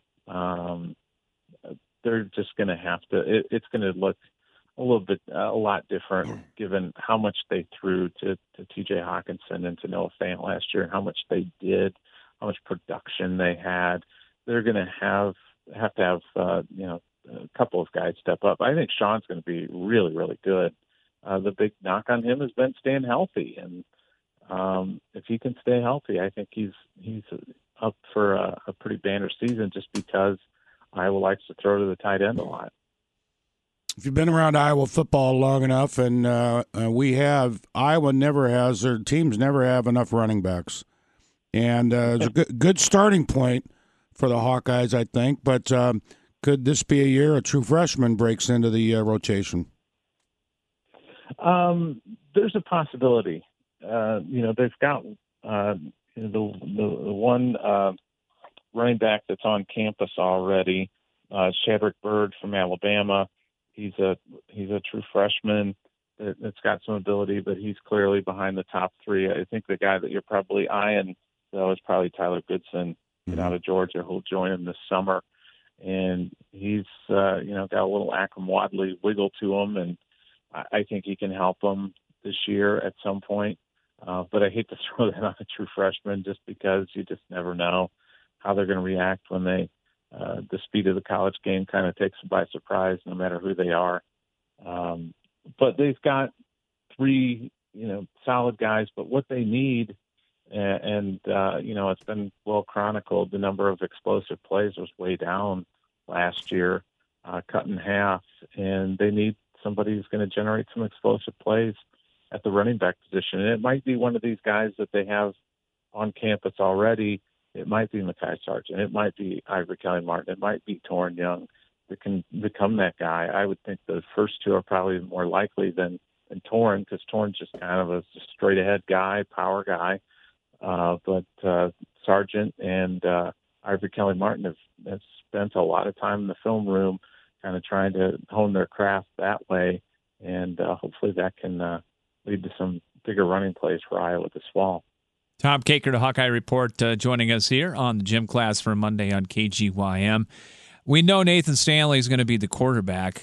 They're just going to have to, it's going to look a lot different given how much they threw to TJ Hawkinson and to Noah Fant last year, and how much they did, how much production they had. They're going to have to have a couple of guys step up. I think Sean's going to be really, really good. The big knock on him has been staying healthy, and if he can stay healthy, I think he's up for a pretty banner season, just because Iowa likes to throw to the tight end a lot. If you've been around Iowa football long enough, and we have, Iowa never has, their teams never have enough running backs. And it's a good starting point for the Hawkeyes, I think. But could this be a year a true freshman breaks into the rotation? There's a possibility. They've got the one running back that's on campus already, Shadrick Byrd from Alabama. He's a true freshman. that's got some ability, but he's clearly behind the top three. I think the guy that you're probably eyeing, though, is probably Tyler Goodson, out of Georgia, who'll join him this summer. And he's, got a little Akram Wadley wiggle to him, and I think he can help them this year at some point. But I hate to throw that on a true freshman just because you just never know how they're going to react when the speed of the college game kind of takes them by surprise, no matter who they are. But they've got three, solid guys, but what they need, and it's been well chronicled, the number of explosive plays was way down last year, cut in half, and they need somebody who's going to generate some explosive plays at the running back position. And it might be one of these guys that they have on campus already. It might be Mekhi Sargent. It might be Ivory Kelly Martin. It might be Torin Young that can become that guy. I would think the first two are probably more likely than Torin, because Torin's just kind of a straight-ahead guy, power guy. But Sargent and Ivory Kelly Martin have spent a lot of time in the film room kind of trying to hone their craft that way, and hopefully that can lead to some bigger running plays for Iowa this fall. Tom Caker, the Hawkeye Report, joining us here on the Gym Class for Monday on KGYM. We know Nathan Stanley is going to be the quarterback.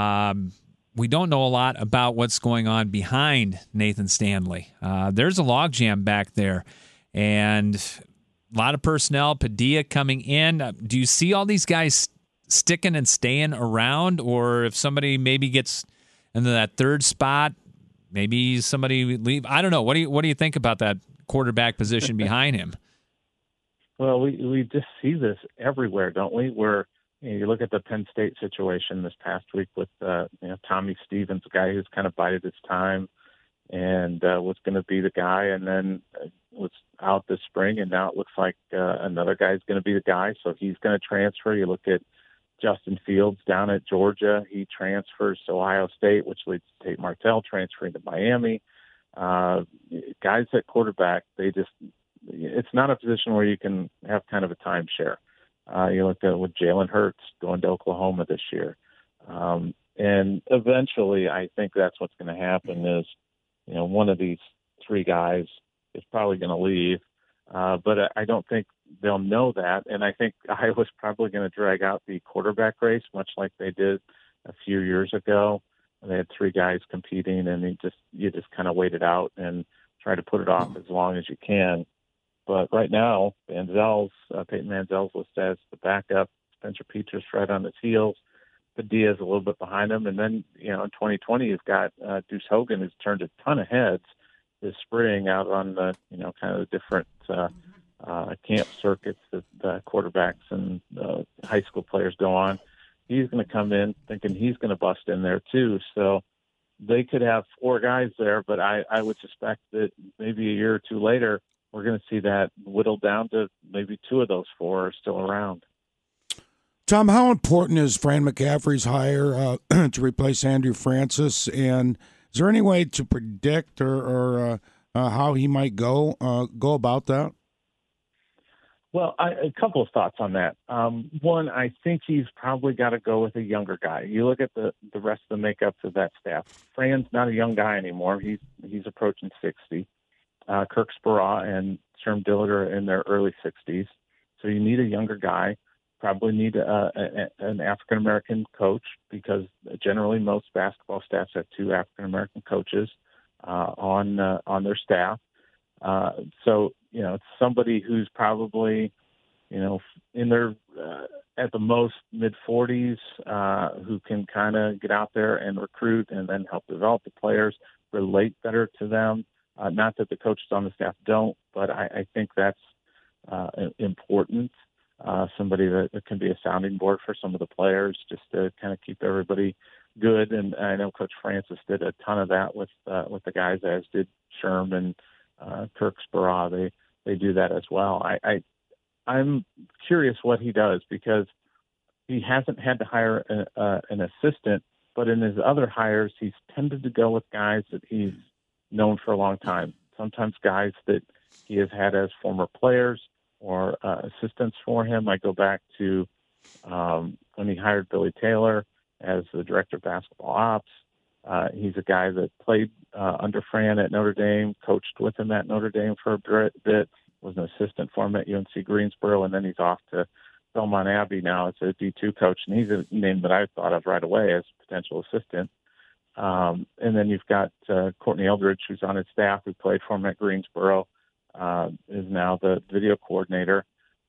We don't know a lot about what's going on behind Nathan Stanley. There's a logjam back there, and a lot of personnel. Padilla coming in. Do you see all these guys sticking and staying around, or if somebody maybe gets into that third spot, maybe somebody leave? I don't know. What do you think about that quarterback position behind him? Well, we just see this everywhere, don't we? Where you look at the Penn State situation this past week with Tommy Stevens, a guy who's kind of bided his time and was going to be the guy, and then was out this spring, and now it looks like another guy's going to be the guy, so he's going to transfer. You look at Justin Fields down at Georgia. He transfers to Ohio State, which leads to Tate Martell transferring to Miami. Guys at quarterback, it's not a position where you can have kind of a timeshare. You look at with Jalen Hurts going to Oklahoma this year. And eventually I think that's what's going to happen is, one of these three guys is probably going to leave. But I don't think they'll know that. And I think Iowa's probably going to drag out the quarterback race, much like they did a few years ago. They had three guys competing, and you just kind of wait it out and try to put it off as long as you can. But right now, Peyton Manziel's listed as the backup. Spencer Petras right on his heels. Padilla's a little bit behind him. And then, in 2020, you've got Deuce Hogan, who's turned a ton of heads this spring out on the, kind of the different camp circuits that the quarterbacks and high school players go on. He's going to come in thinking he's going to bust in there too. So they could have four guys there, but I would suspect that maybe a year or two later, we're going to see that whittled down to maybe two of those four are still around. Tom, how important is Fran McCaffrey's hire to replace Andrew Francis? And is there any way to predict or how he might go about that? Well, a couple of thoughts on that. One, I think he's probably got to go with a younger guy. You look at the rest of the makeups of that staff. Fran's not a young guy anymore. He's approaching 60. Kirk Speraw and Sherm Dillard are in their early 60s. So you need a younger guy. Probably need an African-American coach, because generally most basketball staffs have two African-American coaches on their staff. So, it's somebody who's probably, in their at the most mid-40s, who can kind of get out there and recruit and then help develop the players, relate better to them. Not that the coaches on the staff don't, but I think that's important. Somebody that can be a sounding board for some of the players, just to kind of keep everybody good. And I know Coach Francis did a ton of that with the guys, as did Sherm and Kirk Speraw. They do that as well. I'm curious what he does, because he hasn't had to hire an assistant, but in his other hires, he's tended to go with guys that he's known for a long time. Sometimes guys that he has had as former players or assistants for him. I go back to when he hired Billy Taylor as the director of basketball ops. He's a guy that played under Fran at Notre Dame, coached with him at Notre Dame for a bit, was an assistant for him at UNC Greensboro, and then he's off to Belmont Abbey now as a D2 coach, and he's a name that I thought of right away as a potential assistant. And then you've got Courtney Eldridge, who's on his staff, who played for him at Greensboro, is now the video coordinator.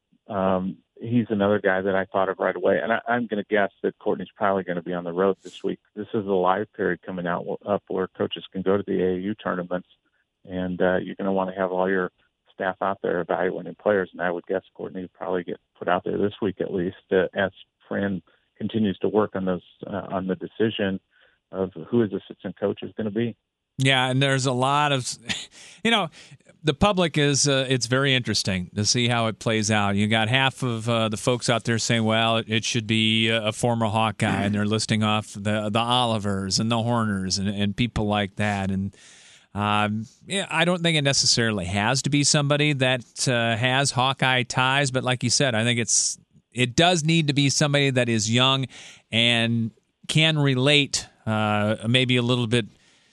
He's another guy that I thought of right away. And I'm going to guess that Courtney's probably going to be on the road this week. This is a live period coming up where coaches can go to the AAU tournaments, and you're going to want to have all your staff out there evaluating players. And I would guess Courtney would probably get put out there this week at least as Fran continues to work on those on the decision of who his assistant coach is going to be. Yeah, and there's a lot of, the public is, it's very interesting to see how it plays out. You got half of the folks out there saying, well, it should be a former Hawkeye, and they're listing off the Olivers and the Horners and people like that. And I don't think it necessarily has to be somebody that has Hawkeye ties, but like you said, I think it does need to be somebody that is young and can relate maybe a little bit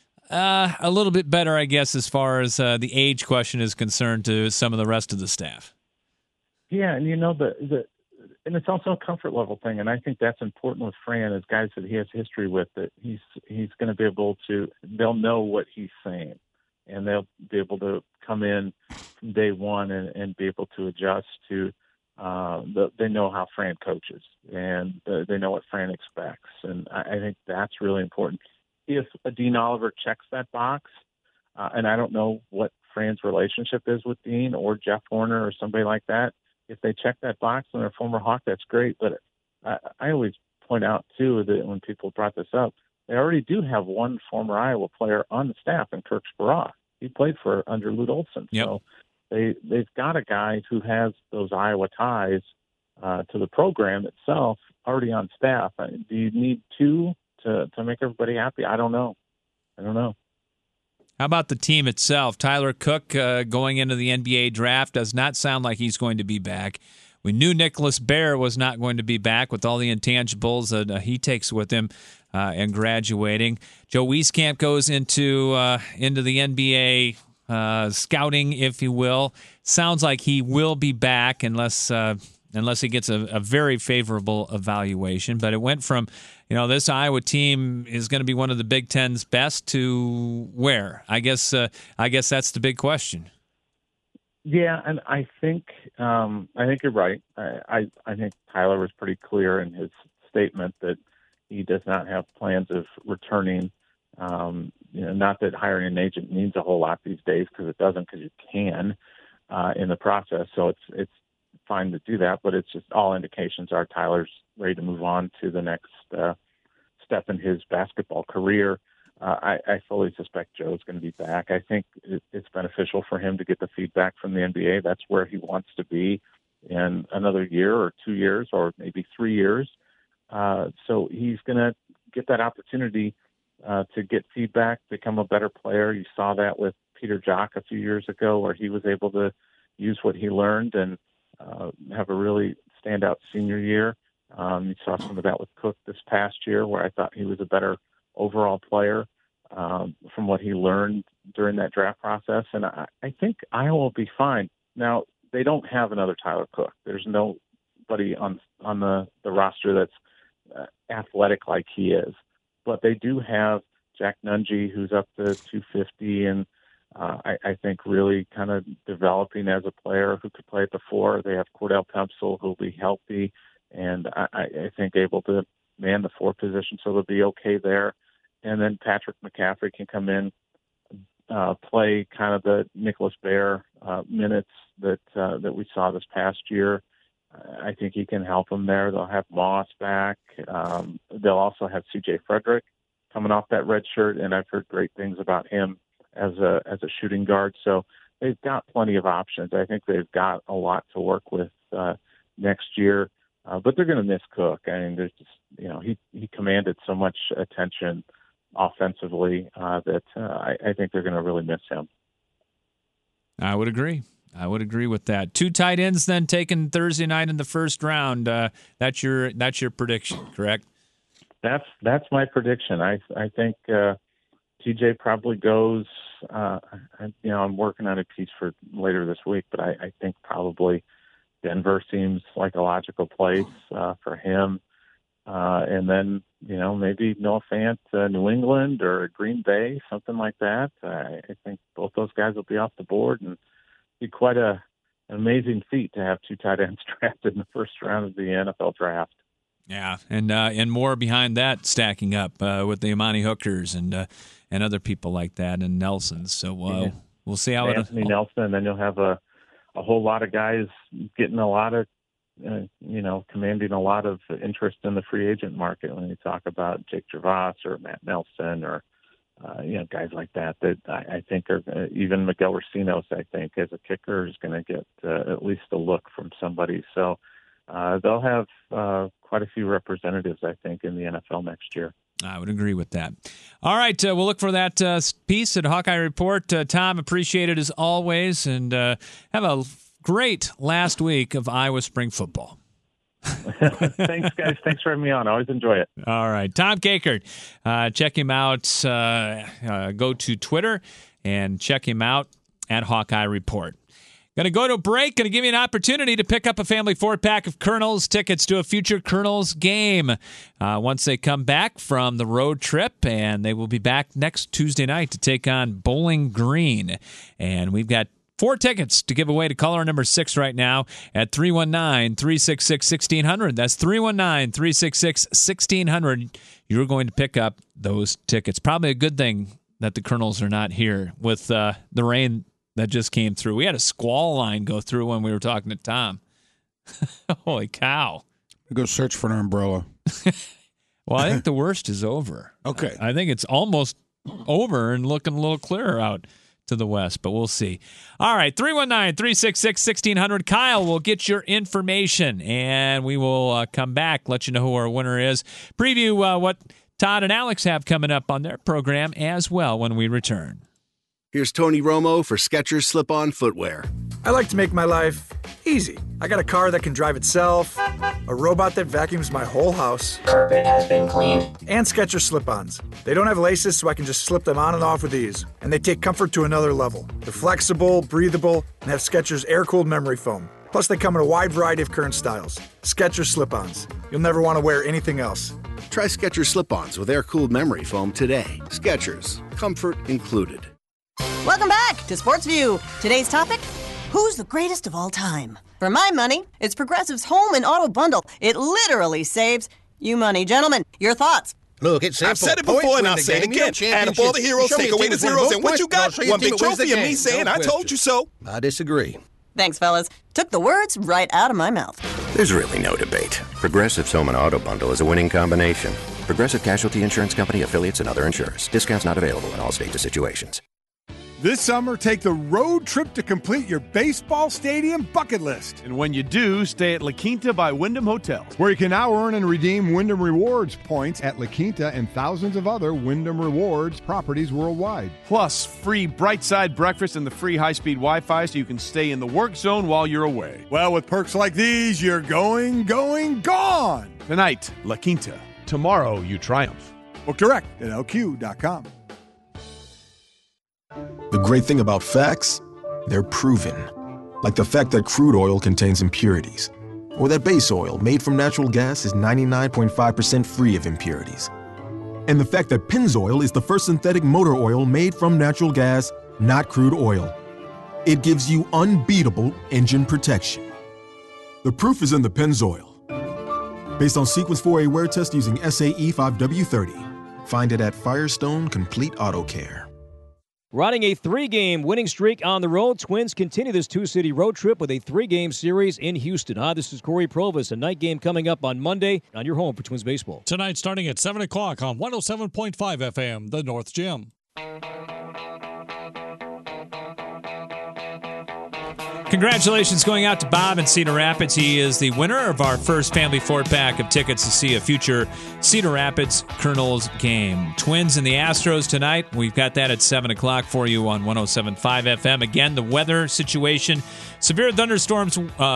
better, I guess, as far as the age question is concerned to some of the rest of the staff. Yeah, and and it's also a comfort level thing, and I think that's important with Fran as guys that he has history with. That he's going to be able to, they'll know what he's saying, and they'll be able to come in from day one and be able to adjust to. They know how Fran coaches, and they know what Fran expects, and I think that's really important. If a Dean Oliver checks that box, and I don't know what Fran's relationship is with Dean or Jeff Horner or somebody like that, if they check that box and they're a former Hawk, that's great. But I always point out, too, that when people brought this up, they already do have one former Iowa player on the staff in Kirk Speraw. He played under Lute Olson. Yep. So they've got a guy who has those Iowa ties to the program itself already on staff. Do you need two to make everybody happy? I don't know. How about the team itself? Tyler Cook going into the NBA draft does not sound like he's going to be back. We knew Nicholas Baer was not going to be back with all the intangibles that he takes with him and graduating. Joe Wieskamp goes into the NBA scouting, if you will. Sounds like he will be back unless he gets a very favorable evaluation. But it went from, this Iowa team is going to be one of the Big Ten's best to where? I guess that's the big question. Yeah, and I think you're right. I think Tyler was pretty clear in his statement that he does not have plans of returning. Not that hiring an agent means a whole lot these days, because it doesn't, because you can in the process. So it's fine to do that, but it's just all indications are Tyler's ready to move on to the next step in his basketball career. I fully suspect Joe's going to be back. I think it's beneficial for him to get the feedback from the NBA. That's where he wants to be in another year or 2 years or maybe 3 years. So he's going to get that opportunity to get feedback, become a better player. You saw that with Peter Jock a few years ago, where he was able to use what he learned and have a really standout senior year. You saw some of that with Cook this past year, where I thought he was a better overall player from what he learned during that draft process. And I think Iowa will be fine. Now, they don't have another Tyler Cook. There's nobody on the roster that's athletic like he is. But they do have Jack Nunge, who's up to 250, and I think really kind of developing as a player who could play at the 4. They have Cordell Pempsel, who'll be healthy, and I think able to man the 4 position, so they'll be okay there. And then Patrick McCaffrey can come in, play kind of the Nicholas Baer minutes that we saw this past year. I think he can help them there. They'll have Moss back. They'll also have C.J. Frederick coming off that red shirt, and I've heard great things about him as a shooting guard. So they've got plenty of options. I think they've got a lot to work with next year. But they're going to miss Cook. I mean, there's just, he commanded so much attention offensively that I think they're going to really miss him. I would agree with that. 2 tight ends then taken Thursday night in the first round. That's your prediction, correct? that's my prediction. I think TJ probably goes. I'm working on a piece for later this week, but I think probably Denver seems like a logical place for him. And then, maybe Noah Fant, New England or Green Bay, something like that. I think both those guys will be off the board, and be quite an amazing feat to have 2 tight ends drafted in the first round of the NFL draft. Yeah, and more behind that stacking up with the Amani Hookers and other people like that and Nelson. So we'll see how Anthony Nelson, and then you'll have a whole lot of guys getting a lot of, commanding a lot of interest in the free agent market when you talk about Jake Gervais or Matt Nelson or, guys like that I think are even Miguel Recinos, I think, as a kicker is going to get at least a look from somebody. So they'll have quite a few representatives, I think, in the NFL next year. I would agree with that. All right, we'll look for that piece at Hawkeye Report. Tom, appreciate it as always, and have a great last week of Iowa spring football. Thanks, guys. Thanks for having me on. I always enjoy it. All right. Tom Kakert. Check him out. Go to Twitter and check him out at Hawkeye Report. Going to go to a break. Going to give you an opportunity to pick up a family 4-pack of Colonels tickets to a future Colonels game once they come back from the road trip, and they will be back next Tuesday night to take on Bowling Green. And we've got 4 tickets to give away to caller number 6 right now at 319-366-1600. That's 319-366-1600. You're going to pick up those tickets. Probably a good thing that the Colonels are not here with the rain that just came through. We had a squall line go through when we were talking to Tom. Holy cow. Go search for an umbrella. Well, I think the worst is over. Okay. I think it's almost over and looking a little clearer out to the west, but we'll see. All right, 319-366-1600. Kyle will get your information, and we will come back, let you know who our winner is, preview what Todd and Alex have coming up on their program as well when we return. Here's Tony Romo for Skechers Slip-On Footwear. I like to make my life easy. I got a car that can drive itself, a robot that vacuums my whole house. Carpet has been cleaned. And Skechers Slip-Ons. They don't have laces, so I can just slip them on and off with ease. And they take comfort to another level. They're flexible, breathable, and have Skechers air-cooled memory foam. Plus, they come in a wide variety of current styles. Skechers Slip-Ons. You'll never want to wear anything else. Try Skechers Slip-Ons with air-cooled memory foam today. Skechers. Comfort included. Welcome back to Sports View. Today's topic, who's the greatest of all time? For my money, it's Progressive's Home and Auto Bundle. It literally saves you money. Gentlemen, your thoughts? Look, it's simple. I've said it before and I'll say it again. Add up all the heroes, take away the zeros, and what you got? One big trophy and me saying, I told you so. I disagree. Thanks, fellas. Took the words right out of my mouth. There's really no debate. Progressive's Home and Auto Bundle is a winning combination. Progressive Casualty Insurance Company, affiliates, and other insurers. Discounts not available in all states or situations. This summer, take the road trip to complete your baseball stadium bucket list. And when you do, stay at La Quinta by Wyndham Hotels, where you can now earn and redeem Wyndham Rewards points at La Quinta and thousands of other Wyndham Rewards properties worldwide. Plus, free Bright Side breakfast and the free high-speed Wi-Fi so you can stay in the work zone while you're away. Well, with perks like these, you're gone! Tonight, La Quinta. Tomorrow, you triumph. Book direct at LQ.com. The great thing about facts, they're proven. Like the fact that crude oil contains impurities. Or that base oil made from natural gas is 99.5% free of impurities. And the fact that Pennzoil is the first synthetic motor oil made from natural gas, not crude oil. It gives you unbeatable engine protection. The proof is in the Pennzoil. Based on Sequence 4A wear test using SAE 5W30. Find it at Firestone Complete Auto Care. Riding a 3-game winning streak on the road, Twins continue this 2-city road trip with a 3-game series in Houston. Hi, this is Corey Provis. A night game coming up on Monday on your home for Twins baseball. Tonight starting at 7 o'clock on 107.5 FM, the North Gym. Congratulations going out to Bob in Cedar Rapids. He is the winner of our first family 4-pack of tickets to see a future Cedar Rapids Colonels game. Twins and the Astros tonight. We've got that at 7 o'clock for you on 107.5 FM. Again, the weather situation. Severe thunderstorm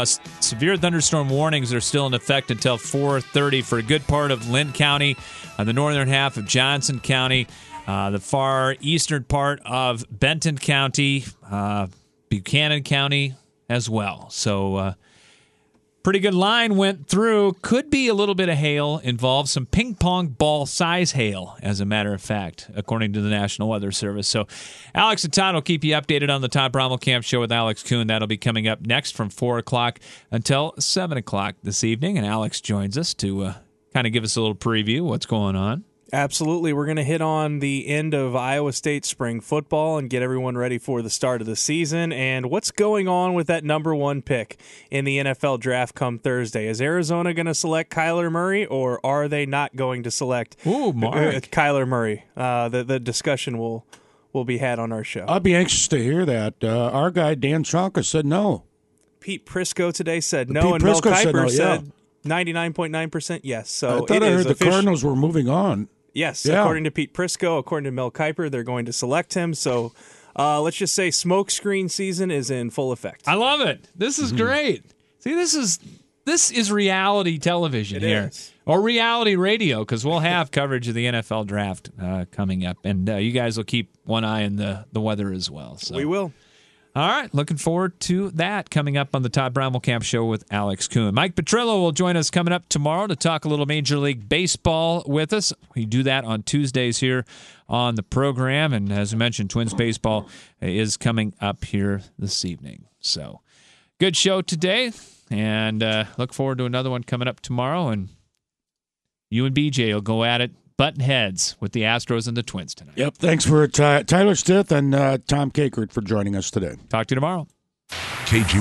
warnings are still in effect until 4:30 for a good part of Lynn County, the northern half of Johnson County, the far eastern part of Benton County, Buchanan County as well. So pretty good line went through. Could be a little bit of hail involved, some ping pong ball size hail, as a matter of fact, according to the National Weather Service. So Alex and Todd will keep you updated on the Todd Brommelkamp Show with Alex Kuhn. That'll be coming up next from 4 o'clock until 7 o'clock this evening. And Alex joins us to kind of give us a little preview of what's going on. Absolutely. We're going to hit on the end of Iowa State spring football and get everyone ready for the start of the season and what's going on with that number 1 pick in the NFL draft come Thursday. Is Arizona going to select Kyler Murray, or are they not going to select Kyler Murray? The discussion will be had on our show. I'll be anxious to hear that. Our guy, Dan Chonka, said no. Pete Prisco today said no, and Mel Kiper said 99.9% yes. So I thought I heard the Cardinals were moving on. Yes, according to Pete Prisco, according to Mel Kiper, they're going to select him. So let's just say smokescreen season is in full effect. I love it. This is great. See, this is reality television here. Or reality radio, because we'll have coverage of the NFL draft coming up. And you guys will keep one eye on the weather as well. So. We will. All right, looking forward to that coming up on the Todd Brommelkamp Show with Alex Kuhn. Mike Petrillo will join us coming up tomorrow to talk a little Major League Baseball with us. We do that on Tuesdays here on the program. And as I mentioned, Twins baseball is coming up here this evening. So good show today, and look forward to another one coming up tomorrow. And you and BJ will go at it button heads with the Astros and the Twins tonight. Yep. Thanks for Tyler Stith and Tom Kakert for joining us today. Talk to you tomorrow. KG